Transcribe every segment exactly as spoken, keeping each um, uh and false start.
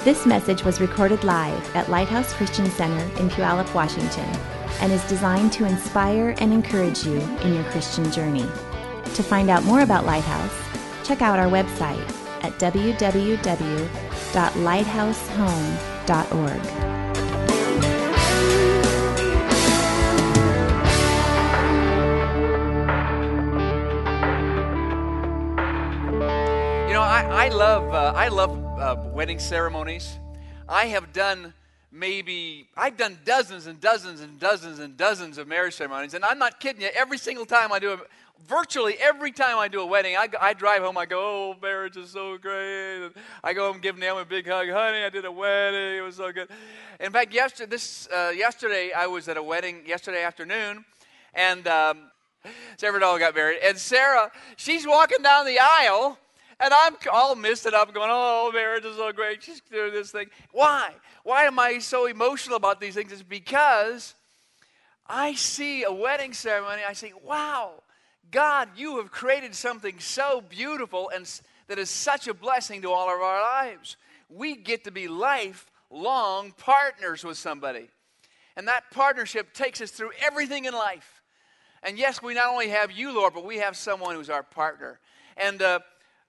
This message was recorded live at Lighthouse Christian Center in Puyallup, Washington, and is designed to inspire and encourage you in your Christian journey. To find out more about Lighthouse, check out our website at w w w dot lighthouse home dot org. You know, I, I love uh, I love uh, wedding ceremonies. I have done maybe I've done dozens and dozens and dozens and dozens of marriage ceremonies, and I'm not kidding you. Every single time I do a Virtually every time I do a wedding, I, I drive home, I go, oh, marriage is so great. And I go home and give Naomi a big hug. Honey, I did a wedding. It was so good. In fact, yesterday, this, uh, yesterday I was at a wedding yesterday afternoon, and um, Sarah Doll got married. And Sarah, she's walking down the aisle, and I'm all misted up going, oh, marriage is so great. She's doing this thing. Why? Why am I so emotional about these things? It's because I see a wedding ceremony, I say, wow. God, you have created something so beautiful and that is such a blessing to all of our lives. We get to be lifelong partners with somebody. And that partnership takes us through everything in life. And yes, we not only have you, Lord, but we have someone who's our partner. And uh,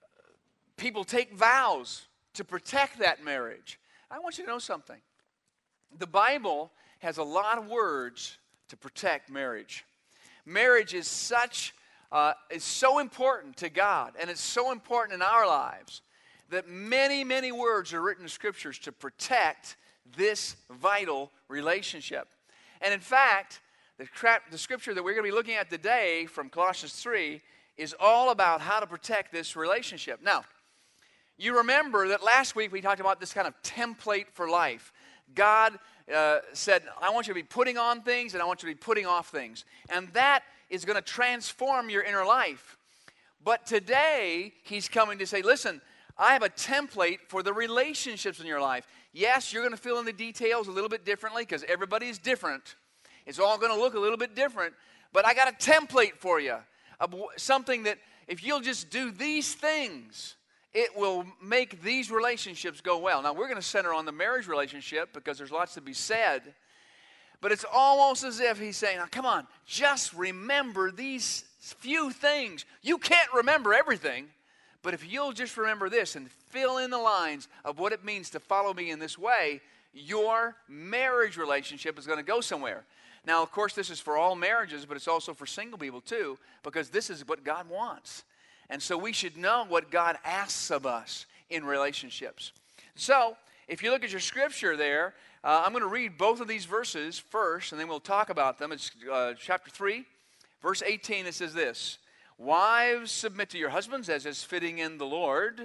people take vows to protect that marriage. I want you to know something. The Bible has a lot of words to protect marriage. Marriage is such Uh, is so important to God, and it's so important in our lives that many, many words are written in Scriptures to protect this vital relationship. And in fact, the, crap, the Scripture that we're going to be looking at today from Colossians three is all about how to protect this relationship. Now, you remember that last week we talked about this kind of template for life. God uh, said, I want you to be putting on things, and I want you to be putting off things. And that is going to transform your inner life. But today, he's coming to say, listen, I have a template for the relationships in your life. Yes, you're going to fill in the details a little bit differently because everybody is different. It's all going to look a little bit different. But I got a template for you. Of something that if you'll just do these things, it will make these relationships go well. Now, we're going to center on the marriage relationship because there's lots to be said. But it's almost as if he's saying, now, come on, just remember these few things. You can't remember everything, but if you'll just remember this and fill in the lines of what it means to follow me in this way, your marriage relationship is going to go somewhere. Now, of course, this is for all marriages, but it's also for single people too, because this is what God wants. And so we should know what God asks of us in relationships. So, if you look at your scripture there, Uh, I'm going to read both of these verses first, and then we'll talk about them. It's uh, chapter three, verse eighteen. It says this, wives, submit to your husbands as is fitting in the Lord.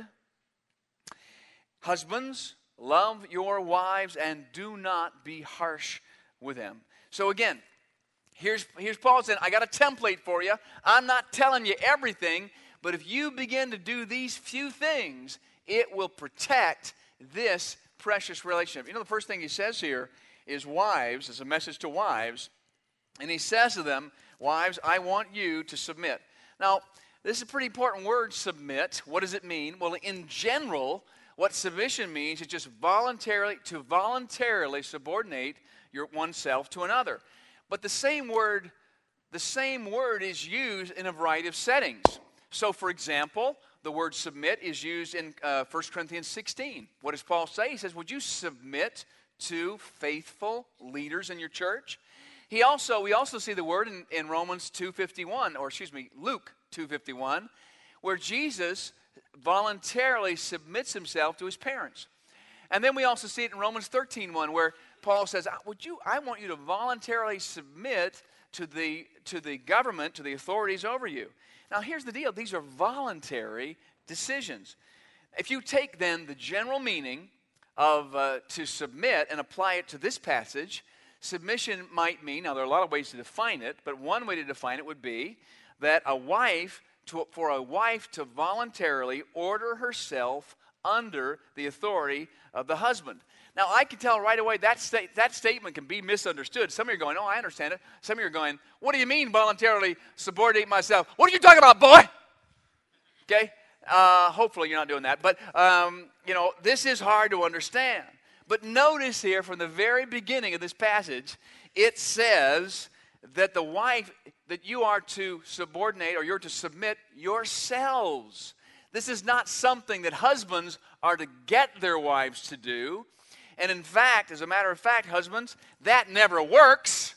Husbands, love your wives and do not be harsh with them. So again, here's, here's Paul saying, I got a template for you. I'm not telling you everything, but if you begin to do these few things, it will protect this precious relationship. You know, the first thing he says here is wives, it's a message to wives, and he says to them, wives, I want you to submit. Now, this is a pretty important word, submit. What does it mean? Well, in general, what submission means is just voluntarily, to voluntarily subordinate your oneself to another. But the same word, the same word is used in a variety of settings. So, for example, the word submit is used in uh, First Corinthians sixteen. What does Paul say? He says, would you submit to faithful leaders in your church? He also, we also see the word in, in Romans two fifty-one, or excuse me, Luke two fifty-one, where Jesus voluntarily submits himself to his parents. And then we also see it in Romans thirteen one, where Paul says, would you, I want you to voluntarily submit to the, to the government, to the authorities over you. Now, here's the deal. These are voluntary decisions. If you take, then, the general meaning of uh, to submit and apply it to this passage, submission might mean, now there are a lot of ways to define it, but one way to define it would be that a wife, to, for a wife to voluntarily order herself under the authority of the husband. Now, I can tell right away that sta- that statement can be misunderstood. Some of you are going, oh, I understand it. Some of you are going, what do you mean voluntarily subordinate myself? What are you talking about, boy? Okay? Uh, hopefully you're not doing that. But, um, you know, this is hard to understand. But notice here from the very beginning of this passage, it says that the wife, that you are to subordinate or you're to submit yourselves. This is not something that husbands are to get their wives to do. And in fact, as a matter of fact, husbands, that never works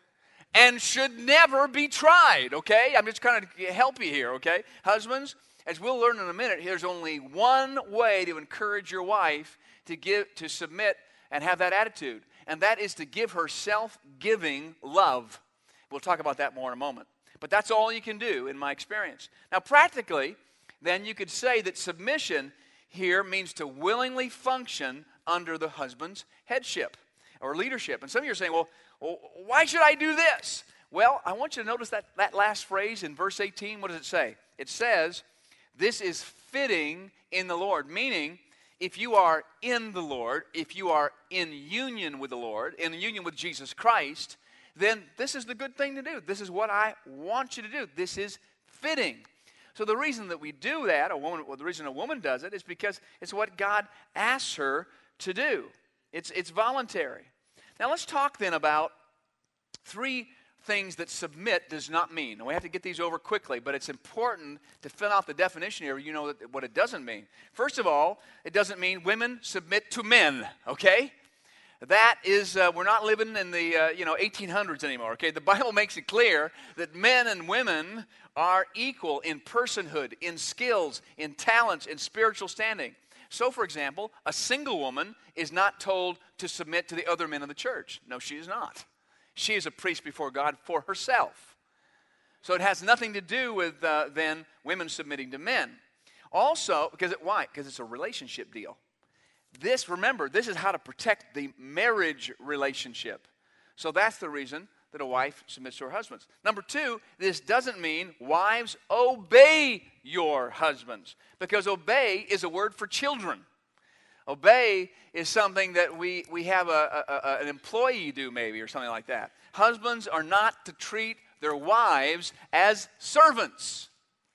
and should never be tried, okay? I'm just kind of help you here, okay? Husbands, as we'll learn in a minute, there's only one way to encourage your wife to give, to submit and have that attitude, and that is to give her self-giving love. We'll talk about that more in a moment. But that's all you can do in my experience. Now, practically, then you could say that submission here means to willingly function under the husband's headship or leadership. And some of you are saying, well, well why should I do this? Well, I want you to notice that, that last phrase in verse eighteen. What does it say? It says, this is fitting in the Lord, meaning if you are in the Lord, if you are in union with the Lord, in union with Jesus Christ, then this is the good thing to do. This is what I want you to do. This is fitting. So the reason that we do that, a woman, well, the reason a woman does it is because it's what God asks her to do. It's, it's voluntary. Now let's talk then about three things that submit does not mean. And we have to get these over quickly, but it's important to fill out the definition here. You know what it doesn't mean. First of all, it doesn't mean women submit to men, okay? That is, uh, we're not living in the uh, you know eighteen hundreds anymore, okay? The Bible makes it clear that men and women are equal in personhood, in skills, in talents, in spiritual standing. So, for example, a single woman is not told to submit to the other men of the church. No, she is not. She is a priest before God for herself. So it has nothing to do with uh, then women submitting to men. Also, because it, why? Because it's a relationship deal. This, remember, this is how to protect the marriage relationship. So that's the reason that a wife submits to her husbands. Number two, this doesn't mean wives obey your husbands, because obey is a word for children. Obey is something that we, we have a, a, a, an employee do maybe or something like that. Husbands are not to treat their wives as servants.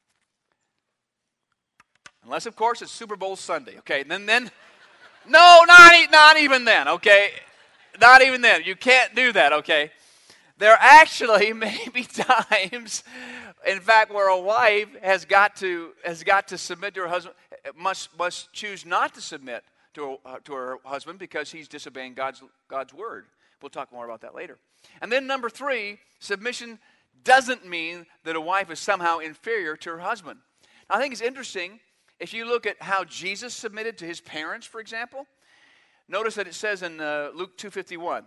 Unless, of course, it's Super Bowl Sunday, okay? Then, then, no, not, not even then, okay? Not even then. You can't do that, okay? There actually may be times, in fact, where a wife has got to has got to submit to her husband, must must choose not to submit to her, uh, to her husband because he's disobeying God's God's word. We'll talk more about that later. And then number three, submission doesn't mean that a wife is somehow inferior to her husband. Now, I think it's interesting if you look at how Jesus submitted to his parents, for example. Notice that it says in uh, Luke two fifty-one.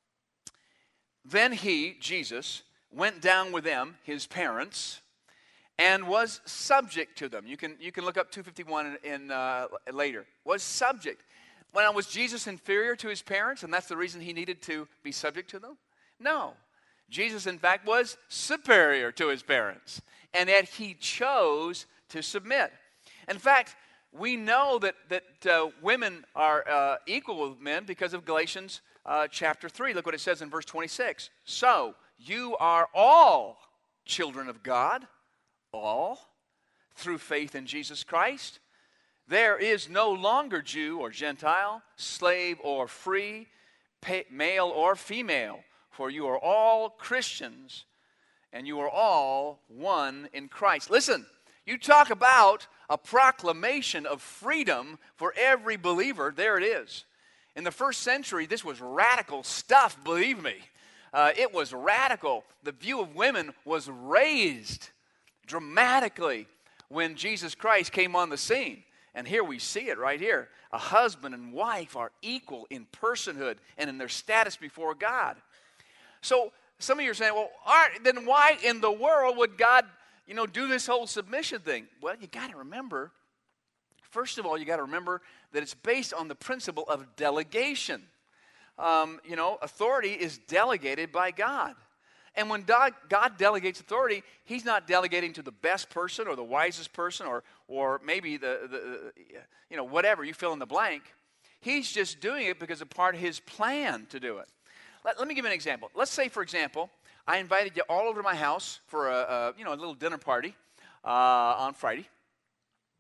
Then he, Jesus, went down with them, his parents, and was subject to them. You can you can look up two fifty-one in, in uh, later. Was subject. Well, was Jesus inferior to his parents, and that's the reason he needed to be subject to them? No. Jesus, in fact, was superior to his parents, and yet he chose to submit. In fact, we know that, that uh, women are uh, equal with men because of Galatians uh, chapter three. Look what it says in verse twenty-six. So, you are all children of God, all, through faith in Jesus Christ. There is no longer Jew or Gentile, slave or free, pay, male or female, for you are all Christians, and you are all one in Christ. Listen, you talk about a proclamation of freedom for every believer. There it is. In the first century, this was radical stuff, believe me. Uh, it was radical. The view of women was raised dramatically when Jesus Christ came on the scene. And here we see it right here. A husband and wife are equal in personhood and in their status before God. So some of you are saying, well, all right, then why in the world would God, you know, do this whole submission thing? Well, you got to remember, first of all, you got to remember that it's based on the principle of delegation. Um, you know, authority is delegated by God. And when God, God delegates authority, he's not delegating to the best person or the wisest person or or maybe the, the you know, whatever, you fill in the blank. He's just doing it because it's part of his plan to do it. Let, let me give you an example. Let's say, for example, I invited you all over to my house for a, a you know a little dinner party uh, on Friday.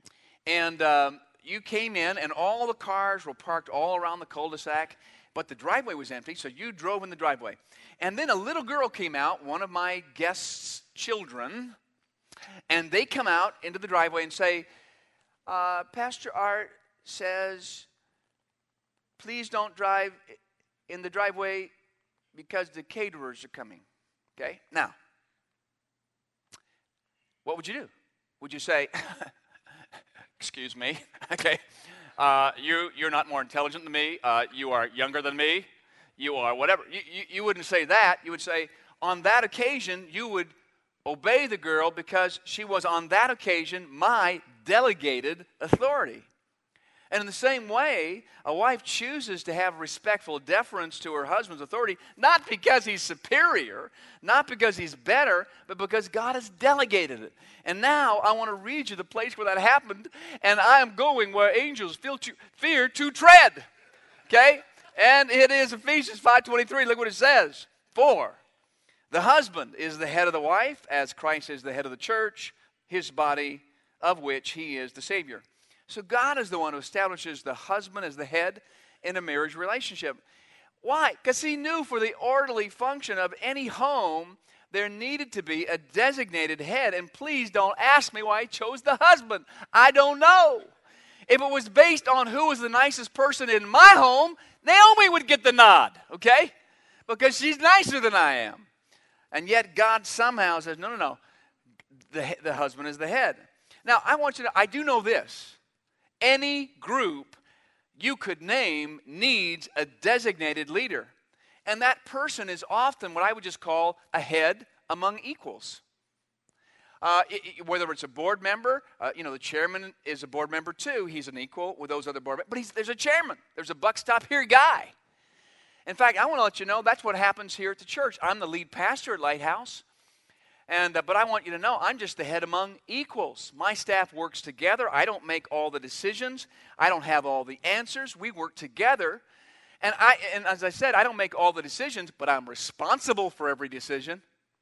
And um, you came in, and all the cars were parked all around the cul-de-sac, but the driveway was empty, so you drove in the driveway. And then a little girl came out, one of my guests' children, and they come out into the driveway and say, uh, Pastor Art says, please don't drive in the driveway because the caterers are coming. Okay? Now, what would you do? Would you say, excuse me, okay, uh, you, you're not more intelligent than me, uh, you are younger than me, you are whatever. You, you, you wouldn't say that. You would say, on that occasion, you would obey the girl because she was on that occasion my delegated authority. And in the same way, a wife chooses to have respectful deference to her husband's authority, not because he's superior, not because he's better, but because God has delegated it. And now I want to read you the place where that happened, and I am going where angels feel to, fear to tread. Okay? And it is Ephesians five twenty-three. Look what it says. For the husband is the head of the wife, as Christ is the head of the church, his body, of which he is the Savior. So God is the one who establishes the husband as the head in a marriage relationship. Why? Because he knew for the orderly function of any home, there needed to be a designated head. And please don't ask me why he chose the husband. I don't know. If it was based on who was the nicest person in my home, Naomi would get the nod, okay? Because she's nicer than I am. And yet God somehow says, no, no, no. The, the husband is the head. Now, I want you to, I do know this. Any group you could name needs a designated leader. And that person is often what I would just call a head among equals. Uh, it, it, whether it's a board member, uh, you know, the chairman is a board member too. He's an equal with those other board members. But he's, there's a chairman. There's a buck stop here guy. In fact, I want to let you know that's what happens here at the church. I'm the lead pastor at Lighthouse. And, uh, but I want you to know, I'm just the head among equals. My staff works together. I don't make all the decisions. I don't have all the answers. We work together. And, I, and as I said, I don't make all the decisions, but I'm responsible for every decision.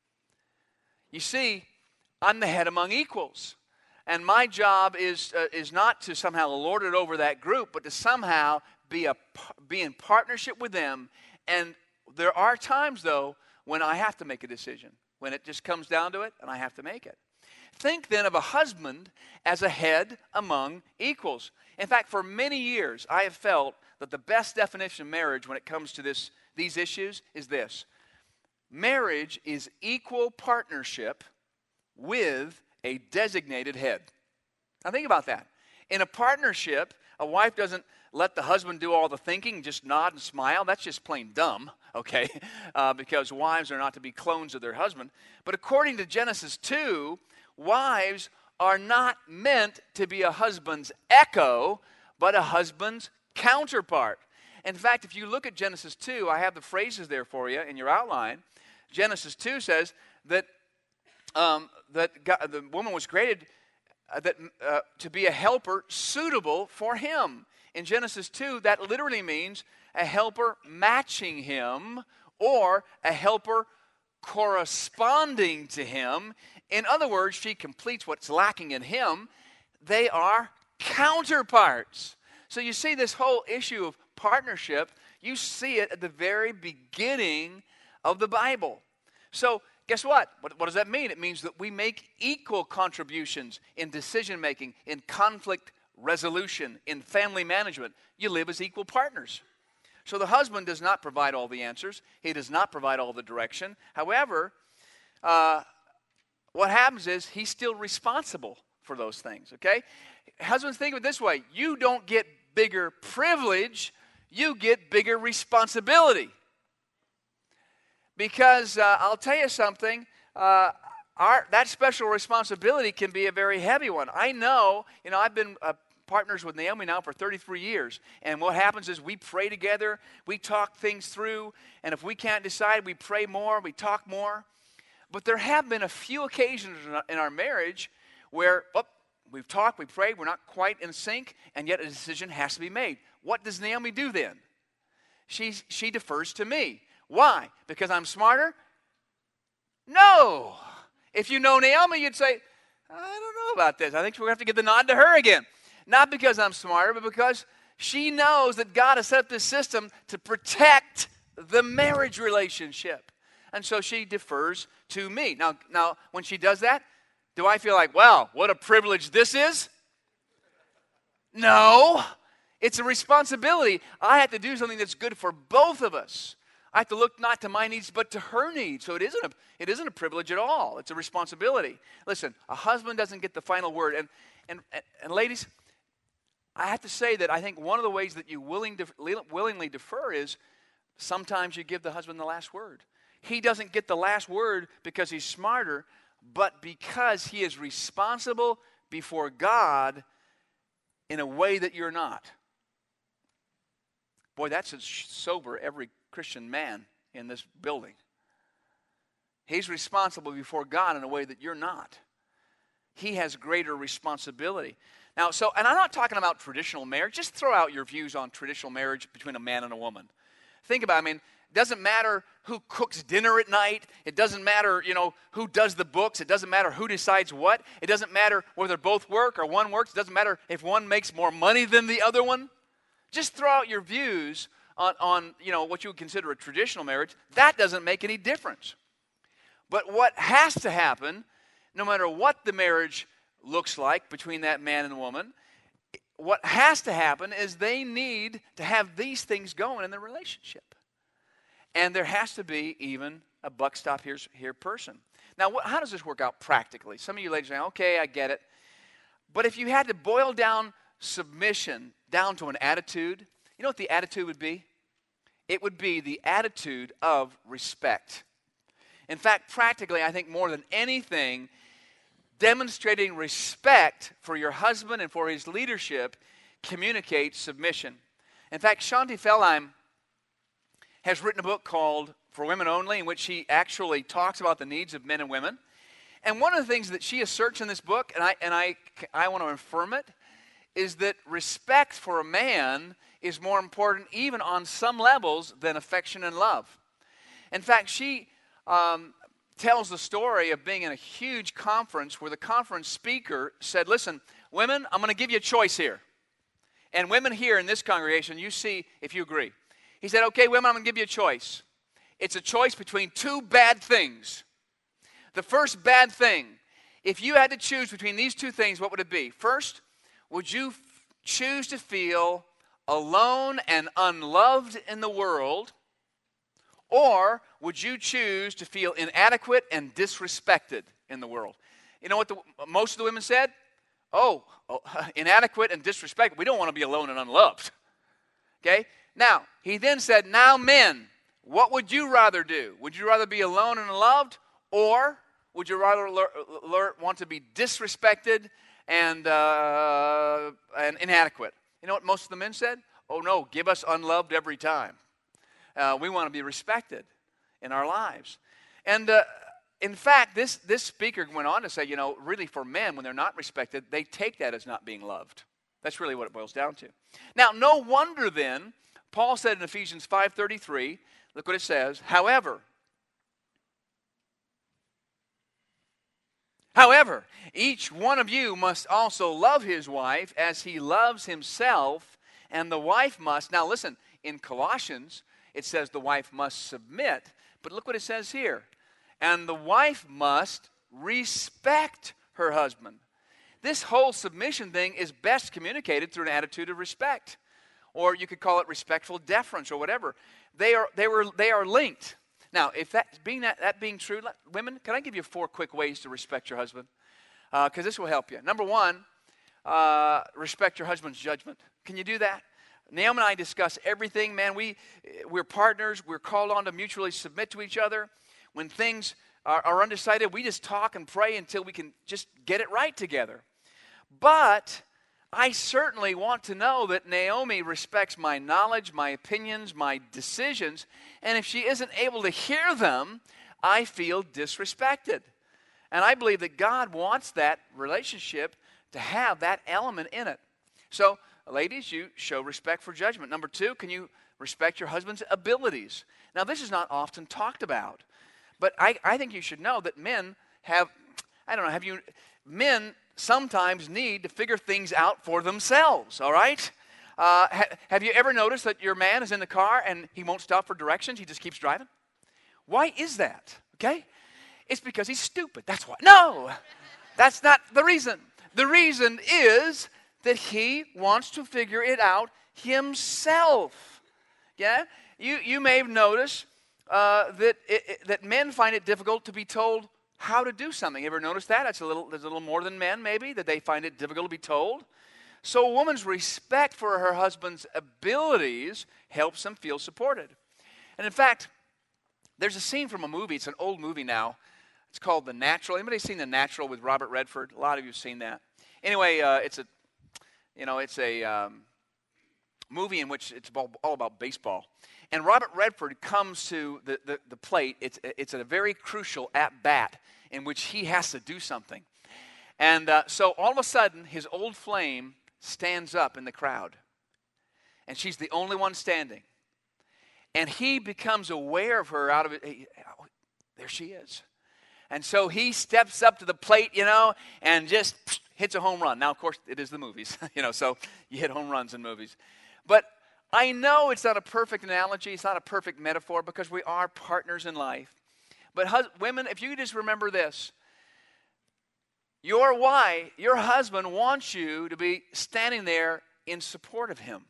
You see, I'm the head among equals. And my job is, uh, is not to somehow lord it over that group, but to somehow be, a, be in partnership with them. And there are times, though, when I have to make a decision. When it just comes down to it, and I have to make it. Think then of a husband as a head among equals. In fact, for many years, I have felt that the best definition of marriage when it comes to this, these issues is this. Marriage is equal partnership with a designated head. Now think about that. In a partnership, a wife doesn't let the husband do all the thinking, just nod and smile. That's just plain dumb, okay? Uh, because wives are not to be clones of their husband. But according to Genesis two, wives are not meant to be a husband's echo, but a husband's counterpart. In fact, if you look at Genesis two, I have the phrases there for you in your outline. Genesis two says that, um, that God, the woman was created uh, that, uh, to be a helper suitable for him. In Genesis two, that literally means a helper matching him or a helper corresponding to him. In other words, she completes what's lacking in him. They are counterparts. So you see this whole issue of partnership, you see it at the very beginning of the Bible. So guess what? What, what does that mean? It means that we make equal contributions in decision making, in conflict resolution, in family management. You live as equal partners. So the husband does not provide all the answers. He does not provide all the direction. However, uh, what happens is he's still responsible for those things, okay? Husbands, think of it this way. You don't get bigger privilege. You get bigger responsibility. Because uh, I'll tell you something, uh, our, that special responsibility can be a very heavy one. I know, you know, I've been uh, partners with Naomi now for thirty-three years. And what happens is we pray together, we talk things through, and if we can't decide, we pray more, we talk more. But there have been a few occasions in our marriage where oh, we've talked, we prayed, we're not quite in sync, and yet a decision has to be made. What does Naomi do then? She, she defers to me. Why? Because I'm smarter? No. If you know Naomi, you'd say, I don't know about this. I think we're going to have to give the nod to her again. Not because I'm smarter, but because she knows that God has set up this system to protect the marriage relationship. And so she defers to me. Now, now, when she does that, do I feel like, wow, what a privilege this is? No. It's a responsibility. I have to do something that's good for both of us. I have to look not to my needs, but to her needs. So it isn't a, it isn't a privilege at all. It's a responsibility. Listen, a husband doesn't get the final word. And, and, and, and ladies, I have to say that I think one of the ways that you willing to, willingly defer is sometimes you give the husband the last word. He doesn't get the last word because he's smarter, but because he is responsible before God in a way that you're not. Boy, that should sober every Christian man in this building. He's responsible before God in a way that you're not. He has greater responsibility. Now, so, and I'm not talking about traditional marriage. Just throw out your views on traditional marriage between a man and a woman. Think about it. I mean, it doesn't matter who cooks dinner at night. It doesn't matter, you know, who does the books. It doesn't matter who decides what. It doesn't matter whether both work or one works. It doesn't matter if one makes more money than the other one. Just throw out your views on, on you know, what you would consider a traditional marriage. That doesn't make any difference. But what has to happen, no matter what the marriage looks like between that man and woman, what has to happen is they need to have these things going in their relationship. And there has to be even a buck stop here, here person. Now, what, how does this work out practically? Some of you ladies are saying, okay, I get it. But if you had to boil down submission down to an attitude, you know what the attitude would be? It would be the attitude of respect. In fact, practically, I think more than anything, demonstrating respect for your husband and for his leadership communicates submission. In fact, Shanti Feldheim has written a book called For Women Only, in which she actually talks about the needs of men and women. And one of the things that she asserts in this book, and I, and I, I want to affirm it, is that respect for a man is more important even on some levels than affection and love. In fact, she um, tells the story of being in a huge conference where the conference speaker said, listen, women, I'm going to give you a choice here. And women here in this congregation, you see if you agree. He said, okay, women, I'm going to give you a choice. It's a choice between two bad things. The first bad thing, if you had to choose between these two things, what would it be? First, would you f- choose to feel alone and unloved in the world, or would you choose to feel inadequate and disrespected in the world? You know what the, most of the women said? Oh, oh, inadequate and disrespected. We don't want to be alone and unloved. Okay? Now, he then said, now men, what would you rather do? Would you rather be alone and unloved, or would you rather le- le- want to be disrespected and, uh, and inadequate? You know what most of the men said? Oh no, give us unloved every time. Uh, we want to be respected in our lives. And uh, in fact, this, this speaker went on to say, you know, really for men, when they're not respected, they take that as not being loved. That's really what it boils down to. Now, no wonder then, Paul said in Ephesians five thirty-three, look what it says, however, however, each one of you must also love his wife as he loves himself, and the wife must, now listen, in Colossians, it says the wife must submit, but look what it says here, and the wife must respect her husband. This whole submission thing is best communicated through an attitude of respect. Or you could call it respectful deference or whatever. They are, they were, they are linked. Now, if that being, that, that being true, women, can I give you four quick ways to respect your husband? Because uh, this will help you. Number one, uh, respect your husband's judgment. Can you do that? Naomi and I discuss everything. Man, we, we're partners. We're called on to mutually submit to each other. When things are, are undecided, we just talk and pray until we can just get it right together. But I certainly want to know that Naomi respects my knowledge, my opinions, my decisions, and if she isn't able to hear them, I feel disrespected. And I believe that God wants that relationship to have that element in it. So, ladies, you show respect for judgment. Number two, can you respect your husband's abilities? Now, this is not often talked about, but I, I think you should know that men have, I don't know, have you, men sometimes need to figure things out for themselves, all right? Uh, ha- have you ever noticed that your man is in the car and he won't stop for directions? He just keeps driving? Why is that, okay? It's because he's stupid. That's why. No, that's not the reason. The reason is that he wants to figure it out himself. Yeah? You, you may have noticed uh, that, it, it, that men find it difficult to be told how to do something. You ever notice that? It's a little, there's a little more than men, maybe, that they find it difficult to be told. So a woman's respect for her husband's abilities helps him feel supported. And in fact, there's a scene from a movie. It's an old movie now. It's called The Natural. Anybody seen The Natural with Robert Redford? A lot of you have seen that. Anyway, uh, it's a, you know, it's a um, movie in which it's all, all about baseball. And Robert Redford comes to the, the, the plate. It's, it's a very crucial at-bat in which he has to do something. And uh, so all of a sudden, his old flame stands up in the crowd. And she's the only one standing. And he becomes aware of her out of it. Hey, oh, there she is. And so he steps up to the plate, you know, and just hits a home run. Now, of course, it is the movies, you know, so you hit home runs in movies. But I know it's not a perfect analogy. It's not a perfect metaphor because we are partners in life. But hus- women, if you could just remember this, your wife, your husband wants you to be standing there in support of him.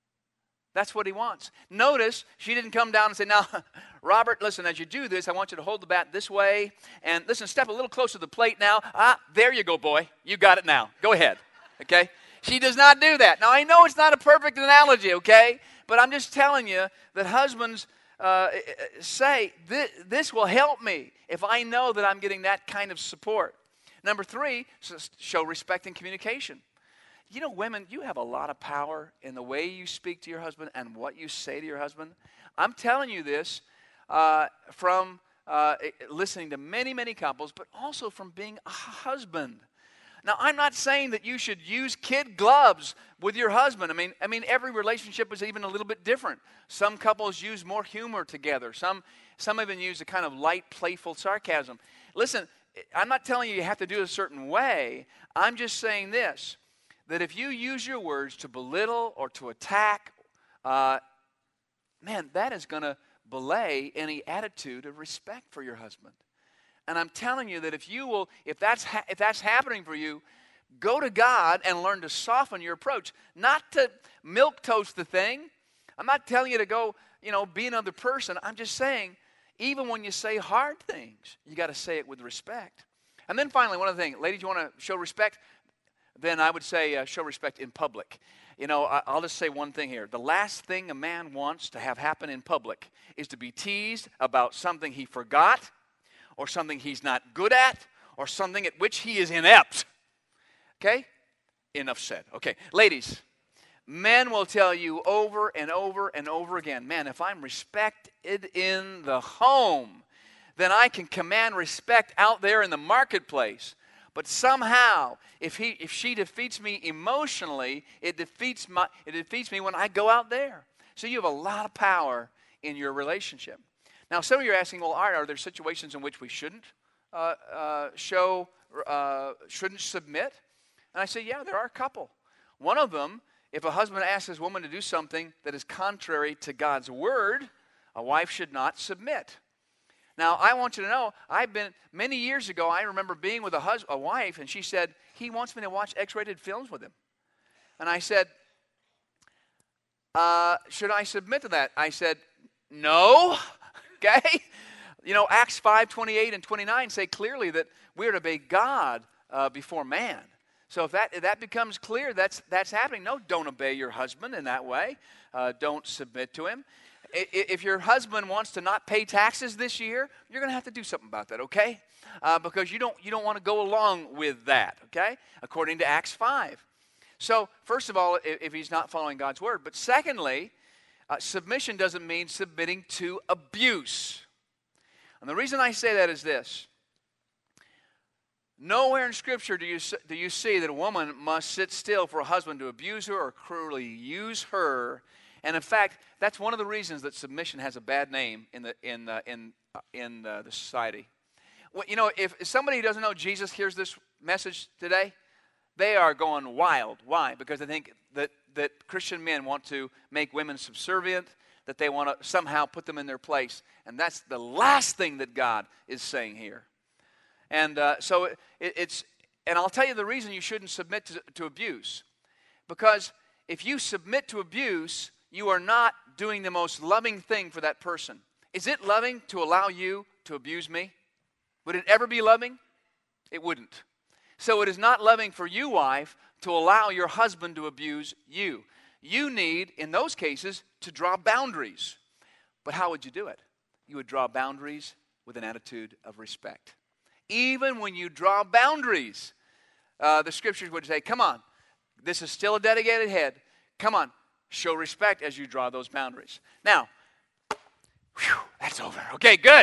That's what he wants. Notice she didn't come down and say, now, Robert, listen, as you do this, I want you to hold the bat this way. And listen, step a little closer to the plate now. Ah, there you go, boy. You got it now. Go ahead. Okay? She does not do that. Now, I know it's not a perfect analogy, okay? But I'm just telling you that husbands uh, say, this, this will help me if I know that I'm getting that kind of support. Number three, show respect and communication. You know, women, you have a lot of power in the way you speak to your husband and what you say to your husband. I'm telling you this uh, from uh, listening to many, many couples, but also from being a husband. Now, I'm not saying that you should use kid gloves with your husband. I mean, I mean, every relationship is even a little bit different. Some couples use more humor together. Some, some even use a kind of light, playful sarcasm. Listen, I'm not telling you you have to do it a certain way. I'm just saying this, that if you use your words to belittle or to attack, uh, man, that is going to belay any attitude of respect for your husband. And I'm telling you that if you will, if that's ha- if that's happening for you, go to God and learn to soften your approach, not to milquetoast the thing. I'm not telling you to go, you know, be another person. I'm just saying, even when you say hard things, you got to say it with respect. And then finally, one other thing, ladies, you want to show respect? Then I would say uh, show respect in public. You know, I, I'll just say one thing here. The last thing a man wants to have happen in public is to be teased about something he forgot, or something he's not good at, or something at which he is inept. Okay? Enough said. Okay, ladies, men will tell you over and over and over again, man, if I'm respected in the home, then I can command respect out there in the marketplace. But somehow, if he, if she defeats me emotionally, it defeats my, it defeats me when I go out there. So you have a lot of power in your relationship. Now, some of you are asking, well, Art, are there situations in which we shouldn't uh, uh, show, uh, shouldn't submit? And I say, yeah, there are a couple. One of them, if a husband asks his woman to do something that is contrary to God's word, a wife should not submit. Now, I want you to know, I've been, many years ago, I remember being with a, hus- a wife, and she said, he wants me to watch X-rated films with him. And I said, uh, should I submit to that? I said, no. Okay? You know, Acts five, twenty-eight and twenty-nine say clearly that we're to obey God uh, before man. So if that if that becomes clear, that's that's happening. No, don't obey your husband in that way. Uh, don't submit to him. If your husband wants to not pay taxes this year, you're going to have to do something about that, okay? Uh, because you don't you don't want to go along with that, okay? According to Acts five. So first of all, if, if he's not following God's word. But secondly, Uh, submission doesn't mean submitting to abuse. And the reason I say that is this. Nowhere in Scripture do you, do you see that a woman must sit still for a husband to abuse her or cruelly use her. And in fact, that's one of the reasons that submission has a bad name in the, in, uh, in, uh, in uh, the society. Well, you know, if, if somebody who doesn't know Jesus hears this message today, they are going wild. Why? Because they think that, that Christian men want to make women subservient, that they want to somehow put them in their place. And that's the last thing that God is saying here. And uh, so it, it's, and I'll tell you the reason you shouldn't submit to, to abuse. Because if you submit to abuse, you are not doing the most loving thing for that person. Is it loving to allow you to abuse me? Would it ever be loving? It wouldn't. So it is not loving for you, wife, to allow your husband to abuse you. You need, in those cases, to draw boundaries. But how would you do it? You would draw boundaries with an attitude of respect. Even when you draw boundaries, uh, the scriptures would say, come on, this is still a dedicated head. Come on, show respect as you draw those boundaries. Now, whew, that's over. Okay, good.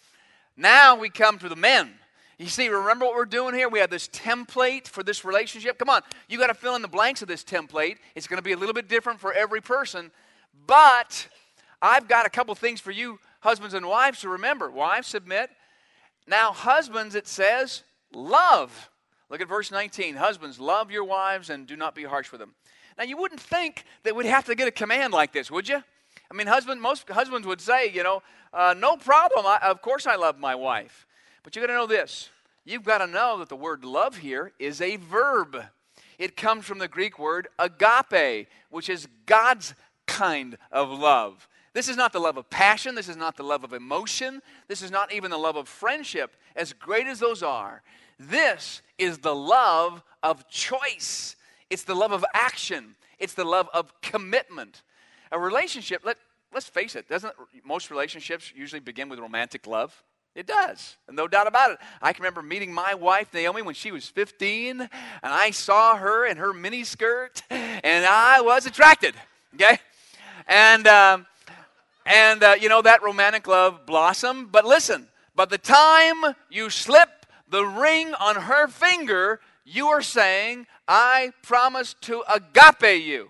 Now we come to the men. You see, remember what we're doing here? We have this template for this relationship. Come on, you got to fill in the blanks of this template. It's going to be a little bit different for every person. But I've got a couple things for you, husbands and wives, to remember. Wives, submit. Now, husbands, it says, love. Look at verse nineteen. Husbands, love your wives and do not be harsh with them. Now, you wouldn't think that we'd have to get a command like this, would you? I mean, husband, most husbands would say, you know, uh, no problem. I, of course I love my wife. But you got to know this. You've got to know that the word love here is a verb. It comes from the Greek word agape, which is God's kind of love. This is not the love of passion. This is not the love of emotion. This is not even the love of friendship, as great as those are. This is the love of choice. It's the love of action. It's the love of commitment. A relationship, let, let's face it, doesn't most relationships usually begin with romantic love? It does, no doubt about it. I can remember meeting my wife, Naomi, when she was fifteen, and I saw her in her mini skirt, and I was attracted, okay? And, um, and uh, you know, that romantic love blossomed. But listen, by the time you slip the ring on her finger, you are saying, I promise to agape you.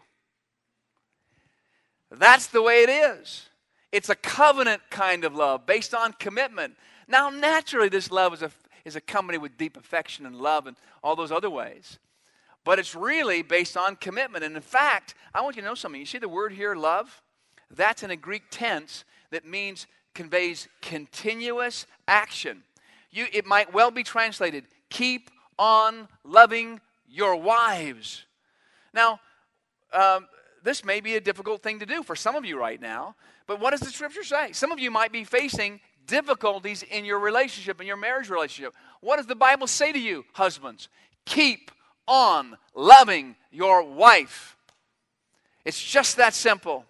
That's the way it is. It's a covenant kind of love based on commitment. Now, naturally, this love is, a, is accompanied with deep affection and love and all those other ways. But it's really based on commitment. And in fact, I want you to know something. You see the word here, love? That's in a Greek tense that means, conveys continuous action. You, it might well be translated, keep on loving your wives. Now, um, this may be a difficult thing to do for some of you right now, but what does the scripture say? Some of you might be facing difficulties in your relationship, in your marriage relationship. What does the Bible say to you, husbands? Keep on loving your wife. It's just that simple.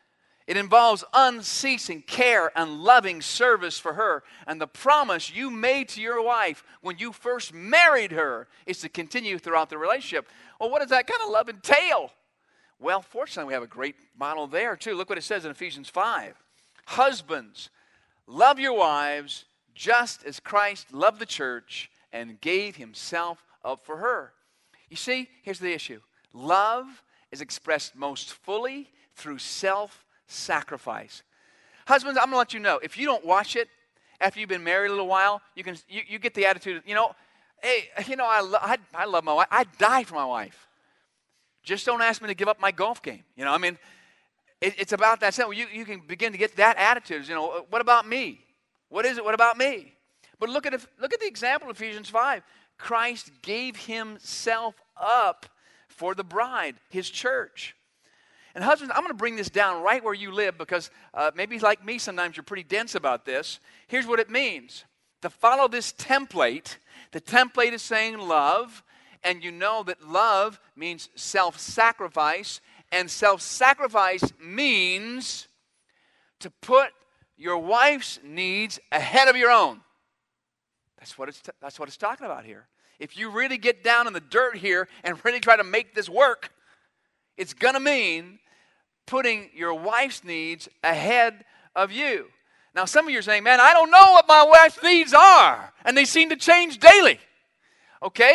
It involves unceasing care and loving service for her. And the promise you made to your wife when you first married her is to continue throughout the relationship. Well, what does that kind of love entail? Well, fortunately, we have a great model there, too. Look what it says in Ephesians five. Husbands, love your wives just as Christ loved the church and gave himself up for her. You see, here's the issue. Love is expressed most fully through self-sacrifice. Husbands, I'm going to let you know, if you don't watch it, after you've been married a little while, you can you, you get the attitude, you know, hey, you know, I, lo- I, I love my wife. I'd die for my wife. Just don't ask me to give up my golf game. You know, I mean, it, it's about that simple. You, you can begin to get that attitude. You know, what about me? What is it? What about me? But look at, look at the example of Ephesians five. Christ gave himself up for the bride, his church. And husbands, I'm going to bring this down right where you live because uh, maybe like me sometimes you're pretty dense about this. Here's what it means. To follow this template, the template is saying love, and you know that love means self-sacrifice, and self-sacrifice means to put your wife's needs ahead of your own. That's what it's t- that's what it's talking about here. If you really get down in the dirt here and really try to make this work, it's going to mean putting your wife's needs ahead of you. Now, some of you are saying, man, I don't know what my wife's needs are, and they seem to change daily. Okay?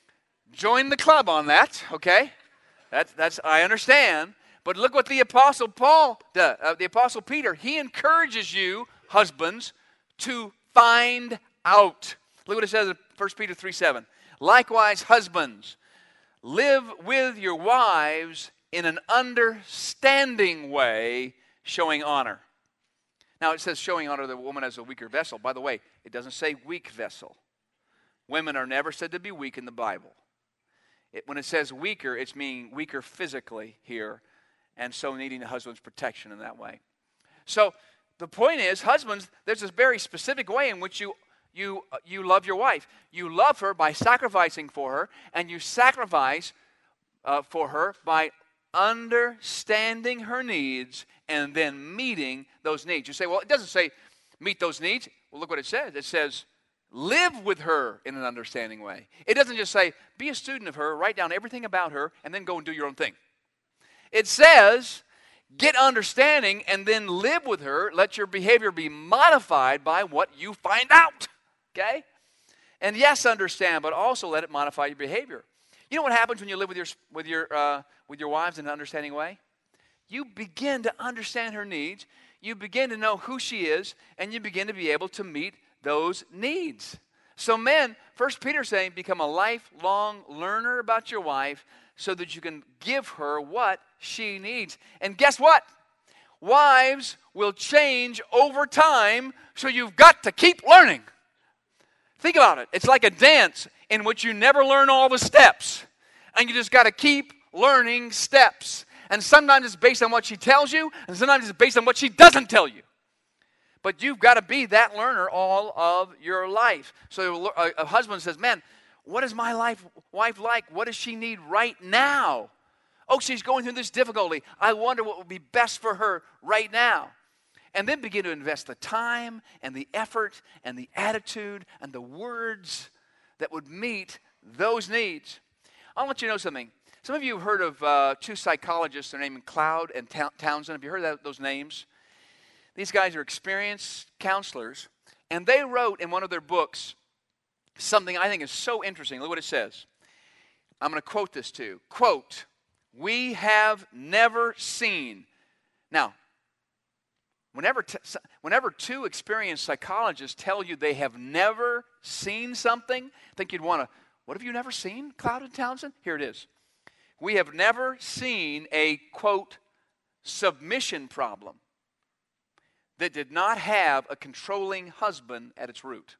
Join the club on that, okay? That's, that's I understand. But look what the Apostle Paul does, uh, the Apostle Peter, he encourages you, husbands, to find out. Look what it says in First Peter three seven. Likewise, husbands, live with your wives in an understanding way, showing honor. Now, it says showing honor to the woman as a weaker vessel. By the way, it doesn't say weak vessel. Women are never said to be weak in the Bible. It, when it says weaker, it's meaning weaker physically here, and so needing the husband's protection in that way. So the point is, husbands, there's this very specific way in which you you you love your wife. You love her by sacrificing for her, and you sacrifice uh, for her by understanding her needs and then meeting those needs. You say, well, it doesn't say meet those needs. Well, look what it says. It says live with her in an understanding way. It doesn't just say be a student of her, write down everything about her, and then go and do your own thing. It says get understanding and then live with her. Let your behavior be modified by what you find out. Okay? And yes, understand, but also let it modify your behavior. You know what happens when you live with your with your uh, with your wives in an understanding way? You begin to understand her needs. You begin to know who she is, and you begin to be able to meet those needs. So men, First Peter saying, become a lifelong learner about your wife so that you can give her what she needs. And guess what? Wives will change over time, so you've got to keep learning. Think about it. It's like a dance in which you never learn all the steps. And you just got to keep learning steps. And sometimes it's based on what she tells you, and sometimes it's based on what she doesn't tell you. But you've got to be that learner all of your life. So a, a husband says, man, what is my life, wife like? What does she need right now? Oh, she's going through this difficulty. I wonder what would be best for her right now. And then begin to invest the time and the effort and the attitude and the words that would meet those needs. I want you to know something. Some of you have heard of uh, two psychologists. They're named Cloud and Townsend. Have you heard that, those names? These guys are experienced counselors, and they wrote in one of their books something I think is so interesting. Look what it says. I'm going to quote this to you. Quote, we have never seen. Now, whenever, t- whenever two experienced psychologists tell you they have never seen something, I think you'd want to, what have you never seen, Cloud and Townsend? Here it is. We have never seen a, quote, submission problem that did not have a controlling husband at its root.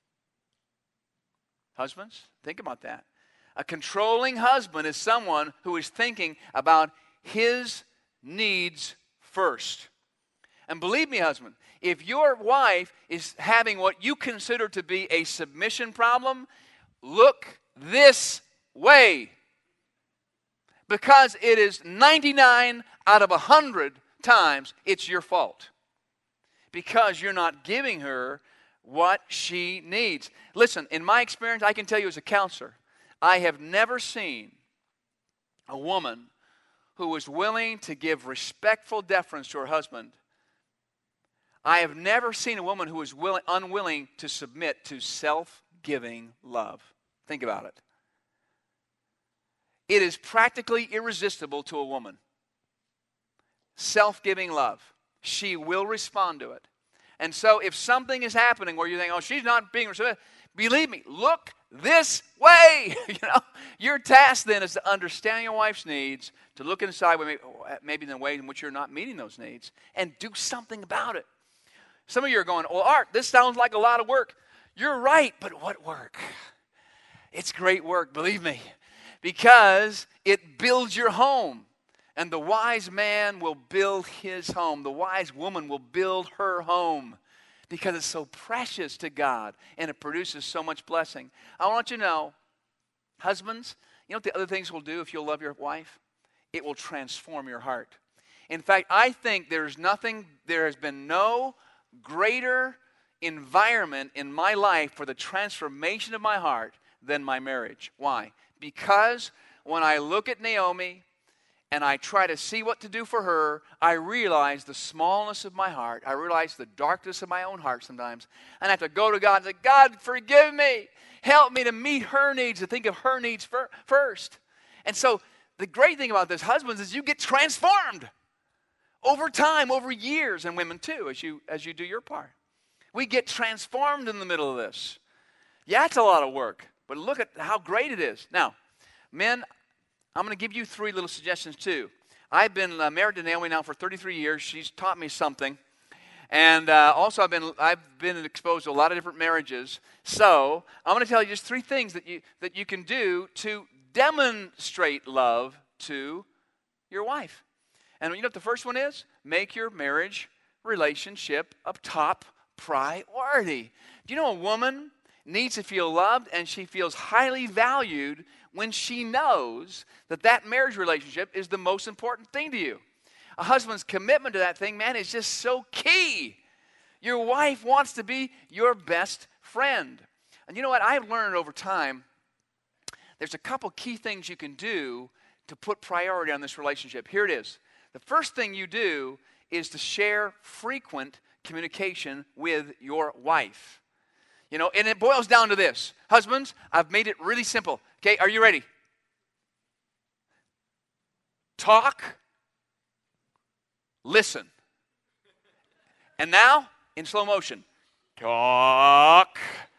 Husbands, think about that. A controlling husband is someone who is thinking about his needs first. And believe me, husband, if your wife is having what you consider to be a submission problem, look this way. Because it is ninety-nine out of one hundred times it's your fault. Because you're not giving her what she needs. Listen, in my experience, I can tell you as a counselor, I have never seen a woman who was willing to give respectful deference to her husband. I have never seen a woman who was willing, unwilling to submit to self-giving love. Think about it. It is practically irresistible to a woman. Self-giving love. She will respond to it. And so if something is happening where you think, oh, she's not being receptive, believe me, look this way. You know, your task then is to understand your wife's needs, to look inside maybe, maybe in the way in which you're not meeting those needs, and do something about it. Some of you are going, well, Art, this sounds like a lot of work. You're right, but what work? It's great work, believe me, because it builds your home. And the wise man will build his home. The wise woman will build her home because it's so precious to God and it produces so much blessing. I want you to know, husbands, you know what the other things will do if you'll love your wife? It will transform your heart. In fact, I think there's nothing, there has been no greater environment in my life for the transformation of my heart than my marriage. Why? Because when I look at Naomi, and I try to see what to do for her, I realize the smallness of my heart. I realize the darkness of my own heart sometimes. And I have to go to God and say, God, forgive me. Help me to meet her needs, to think of her needs fir- first. And so the great thing about this, husbands, is you get transformed over time, over years, and women too, as you, as you do your part. We get transformed in the middle of this. Yeah, it's a lot of work, but look at how great it is. Now, men, I'm going to give you three little suggestions too. I've been uh, married to Naomi now for thirty-three years. She's taught me something. And uh, also I've been I've been exposed to a lot of different marriages. So I'm going to tell you just three things that you that you can do to demonstrate love to your wife. And you know what the first one is? Make your marriage relationship a top priority. Do you know a woman needs to feel loved and she feels highly valued when she knows that that marriage relationship is the most important thing to you? A husband's commitment to that thing, man, is just so key. Your wife wants to be your best friend. And you know what? I've learned over time, there's a couple key things you can do to put priority on this relationship. Here it is. The first thing you do is to share frequent communication with your wife. You know, and it boils down to this. Husbands, I've made it really simple. Okay, are you ready? Talk. Listen. And now, in slow motion. Talk.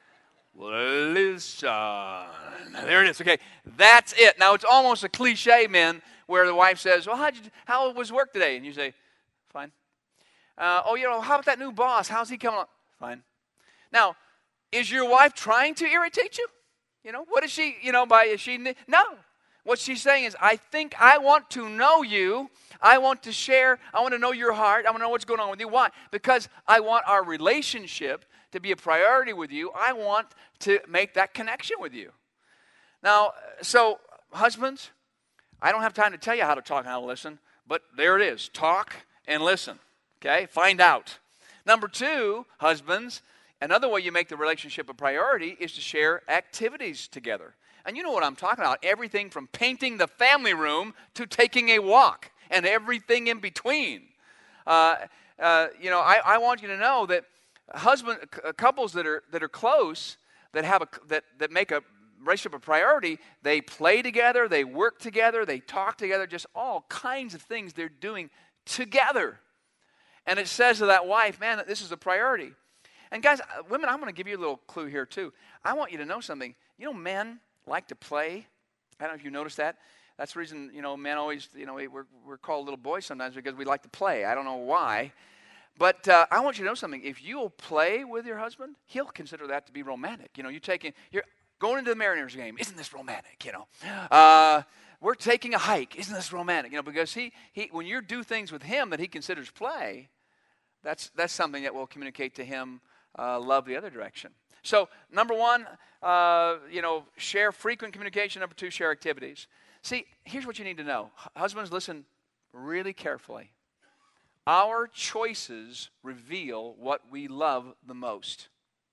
Listen. There it is. Okay, that's it. Now, it's almost a cliche, men, where the wife says, well, how'd you, how was work today? And you say, fine. Uh, oh, you know, how about that new boss? How's he coming on? Fine. Now, is your wife trying to irritate you? You know, what is she, you know, by, is she, no. What she's saying is, I think I want to know you. I want to share. I want to know your heart. I want to know what's going on with you. Why? Because I want our relationship to be a priority with you. I want to make that connection with you. Now, so, husbands, I don't have time to tell you how to talk and how to listen, but there it is. Talk and listen. Okay? Find out. Number two, husbands, another way you make the relationship a priority is to share activities together. And you know what I'm talking about. Everything from painting the family room to taking a walk and everything in between. Uh, uh, you know, I, I want you to know that husband uh, couples that are that are close, that have a that that make a relationship a priority, they play together, they work together, they talk together, just all kinds of things they're doing together. And it says to that wife, man, this is a priority. And guys, women, I'm going to give you a little clue here too. I want you to know something. You know, men like to play. I don't know if you noticed that. That's the reason, you know, men always, you know, we're, we're called little boys sometimes because we like to play. I don't know why. But uh, I want you to know something. If you'll play with your husband, he'll consider that to be romantic. You know, you're taking, you're going into the Mariners game. Isn't this romantic, you know? Uh, we're taking a hike. Isn't this romantic? You know, because he, he, when you do things with him that he considers play, that's, that's something that will communicate to him uh, love the other direction. So, number one, uh, you know, share frequent communication. Number two, share activities. See, here's what you need to know. Husbands, listen really carefully. Our choices reveal what we love the most,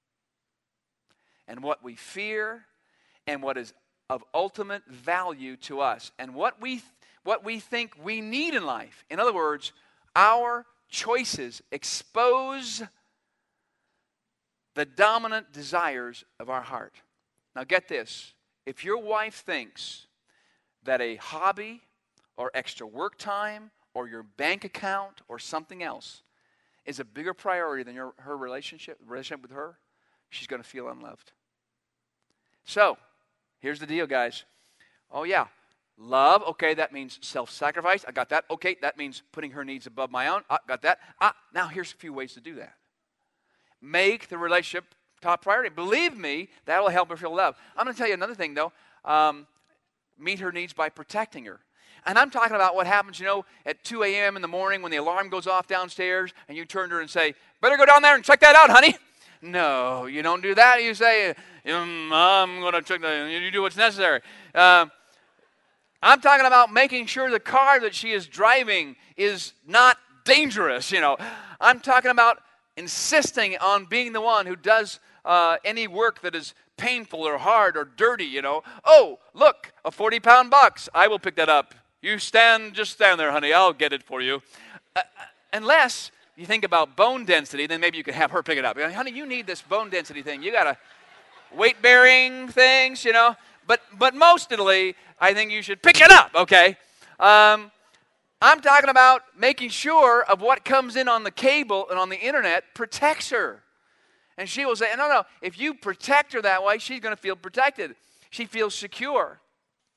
and what we fear, and what is of ultimate value to us, and what we what we think we need in life. In other words, our choices expose the dominant desires of our heart. Now get this. If your wife thinks that a hobby or extra work time or your bank account or something else is a bigger priority than your, her relationship, relationship with her, she's going to feel unloved. So, here's the deal, guys. Oh, yeah. Love, okay, that means self-sacrifice. I got that. Okay, that means putting her needs above my own. I got that. Ah, now here's a few ways to do that. Make the relationship top priority. Believe me, that will help her feel loved. I'm going to tell you another thing, though. Um, meet her needs by protecting her. And I'm talking about what happens, you know, at two a.m. in the morning when the alarm goes off downstairs and you turn to her and say, better go down there and check that out, honey. No, you don't do that. You say, mm, I'm going to check that. You do what's necessary. Uh, I'm talking about making sure the car that she is driving is not dangerous, you know. I'm talking about insisting on being the one who does uh, any work that is painful or hard or dirty, you know. Oh, look, a forty-pound box. I will pick that up. You stand, just stand there, honey. I'll get it for you. Uh, unless you think about bone density, then maybe you could have her pick it up. Honey, you need this bone density thing. You got to weight-bearing things, you know. But but mostly, I think you should pick it up, okay? Um, I'm talking about making sure of what comes in on the cable and on the internet protects her. And she will say, no, no, if you protect her that way, she's going to feel protected. She feels secure.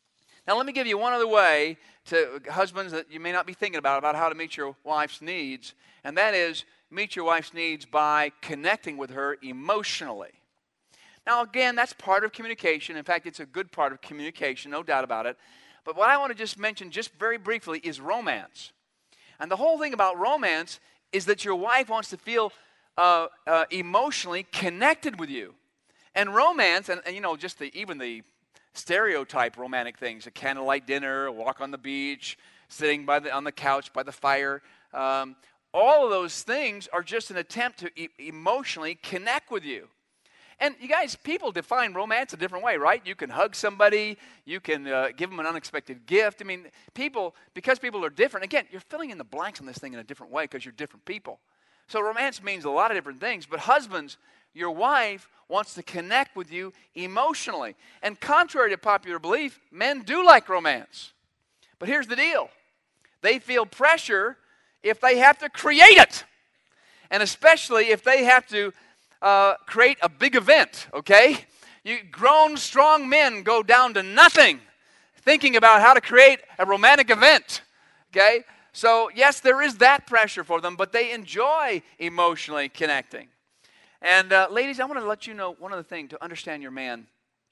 Now, let me give you one other way to husbands that you may not be thinking about, about how to meet your wife's needs, and that is meet your wife's needs by connecting with her emotionally. Now, again, that's part of communication. In fact, it's a good part of communication, no doubt about it. But what I want to just mention just very briefly is romance. And the whole thing about romance is that your wife wants to feel uh, uh, emotionally connected with you. And romance, and, and you know, just the, even the stereotype romantic things, a candlelight dinner, a walk on the beach, sitting by the, on the couch by the fire, um, all of those things are just an attempt to e- emotionally connect with you. And you guys, people define romance a different way, right? You can hug somebody, you can uh, give them an unexpected gift. I mean, people, because people are different, again, you're filling in the blanks on this thing in a different way because you're different people. So romance means a lot of different things, but husbands, your wife wants to connect with you emotionally. And contrary to popular belief, men do like romance. But here's the deal. They feel pressure if they have to create it. And especially if they have to uh, create a big event, okay? You grown, strong men go down to nothing thinking about how to create a romantic event, okay? So, yes, there is that pressure for them, but they enjoy emotionally connecting. And uh, ladies, I want to let you know one other thing to understand your man.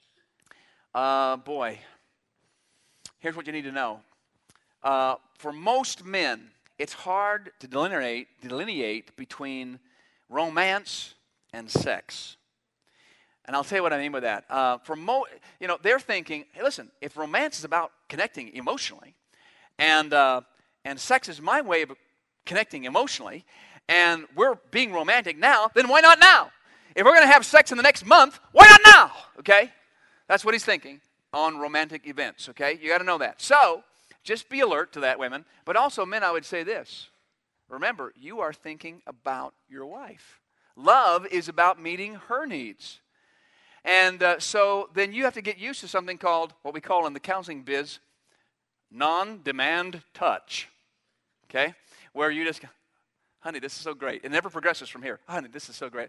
Uh, boy, here's what you need to know. Uh, for most men, it's hard to delineate, delineate between romance and sex. And I'll tell you what I mean by that. Uh, for mo- you know, they're thinking, hey, listen, if romance is about connecting emotionally, and uh, and sex is my way of connecting emotionally, and we're being romantic now, then why not now? If we're going to have sex in the next month, why not now? Okay? That's what he's thinking on romantic events, okay? You got to know that. So, just be alert to that, women. But also, men, I would say this. Remember, you are thinking about your wife. Love is about meeting her needs. And uh, so then you have to get used to something called, what we call in the counseling biz, non-demand touch. Okay? Where you just go, honey, this is so great. It never progresses from here. Honey, this is so great.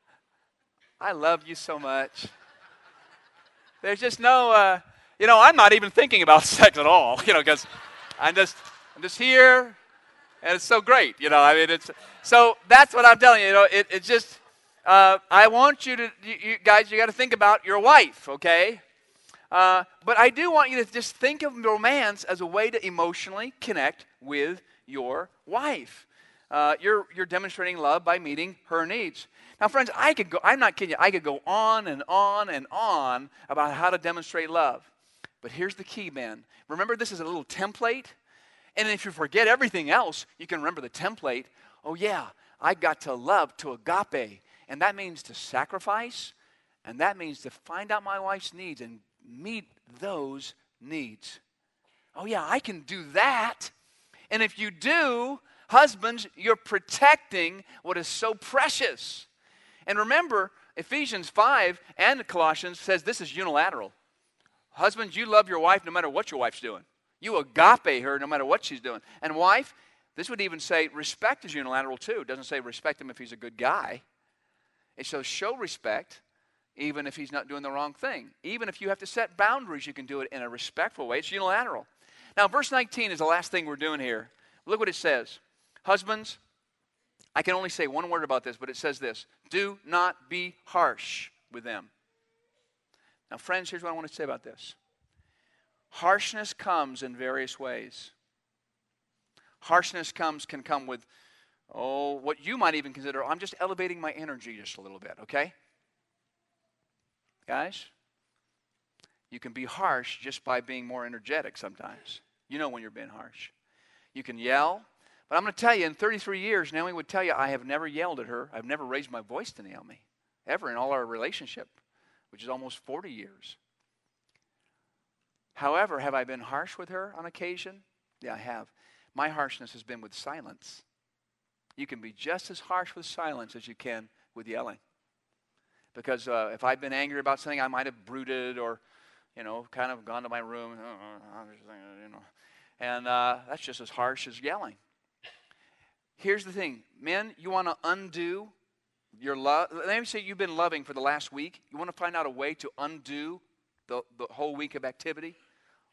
I love you so much. There's just no, uh, you know, I'm not even thinking about sex at all, you know, because I'm just, I'm just here, and it's so great, you know. I mean, it's, so that's what I'm telling you, you know, it, it just, uh, I want you to, you, you guys, you got to think about your wife, okay? Uh, but I do want you to just think of romance as a way to emotionally connect with your wife. Uh, you're, you're demonstrating love by meeting her needs. Now, friends, I could go, I'm not kidding you, I could go on and on and on about how to demonstrate love. But here's the key, man. Remember, this is a little template. And if you forget everything else, you can remember the template. Oh, yeah, I got to love, to agape. And that means to sacrifice. And that means to find out my wife's needs and meet those needs. Oh, yeah, I can do that. And if you do, husbands, you're protecting what is so precious. And remember, Ephesians five and Colossians says this is unilateral. Husbands, you love your wife no matter what your wife's doing. You agape her no matter what she's doing. And wife, this would even say respect is unilateral too. It doesn't say respect him if he's a good guy. It says show respect even if he's not doing the wrong thing. Even if you have to set boundaries, you can do it in a respectful way. It's unilateral. Now, verse nineteen is the last thing we're doing here. Look what it says. Husbands, I can only say one word about this, but it says this. Do not be harsh with them. Now, friends, here's what I want to say about this. Harshness comes in various ways. Harshness comes can come with, oh, what you might even consider, I'm just elevating my energy just a little bit, okay? Guys, you can be harsh just by being more energetic sometimes. You know when you're being harsh. You can yell. But I'm going to tell you, in thirty-three years, Naomi would tell you, I have never yelled at her. I've never raised my voice to Naomi, ever in all our relationship, which is almost forty years. However, have I been harsh with her on occasion? Yeah, I have. My harshness has been with silence. You can be just as harsh with silence as you can with yelling. Because uh, if I've been angry about something, I might have brooded or, you know, kind of gone to my room, you know, and uh, that's just as harsh as yelling. Here's the thing. Men, you want to undo your love. Let me say you've been loving for the last week. You want to find out a way to undo the, the whole week of activity?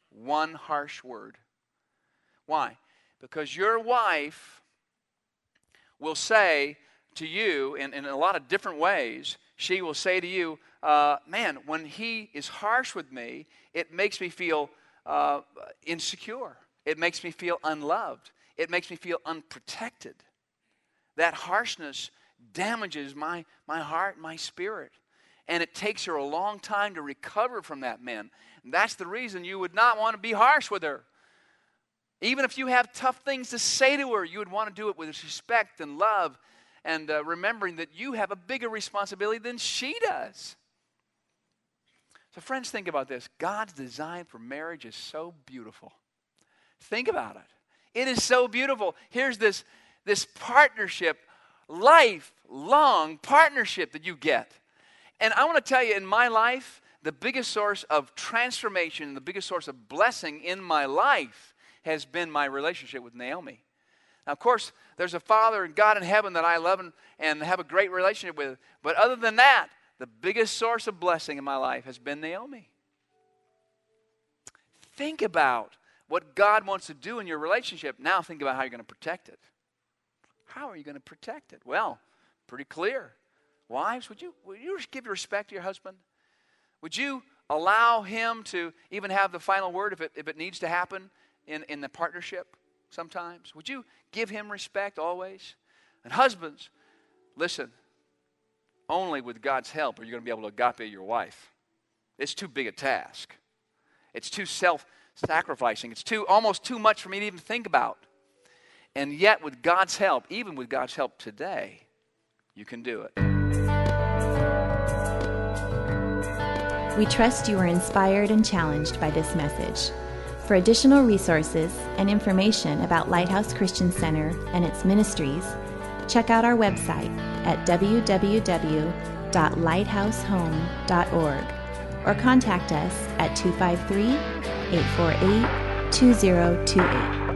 one harsh word. Why? Because your wife will say to you in, in a lot of different ways, she will say to you, uh, man, when he is harsh with me, it makes me feel uh, insecure. It makes me feel unloved. It makes me feel unprotected. That harshness damages my, my heart, my spirit. And it takes her a long time to recover from that, man. And that's the reason you would not want to be harsh with her. Even if you have tough things to say to her, you would want to do it with respect and love and uh, remembering that you have a bigger responsibility than she does. So friends, think about this. God's design for marriage is so beautiful. Think about it. It is so beautiful. Here's this, this partnership, lifelong partnership that you get. And I want to tell you, in my life, the biggest source of transformation, the biggest source of blessing in my life has been my relationship with Naomi. Now, of course, there's a Father and God in heaven that I love and, and have a great relationship with. But other than that, the biggest source of blessing in my life has been Naomi. Think about what God wants to do in your relationship. Now think about how you're going to protect it. How are you going to protect it? Well, pretty clear. Wives, would you, would you give respect to your husband? Would you allow him to even have the final word if it, if it needs to happen in, in the partnership sometimes? Would you give him respect always? And husbands, listen, only with God's help are you going to be able to agape your wife. It's too big a task. It's too self-sacrificing. It's too almost too much for me to even think about. And yet with God's help, even with God's help today, you can do it. We trust you are inspired and challenged by this message. For additional resources and information about Lighthouse Christian Center and its ministries, check out our website at w w w dot lighthouse home dot org or contact us at two five three, eight four eight, two zero two eight.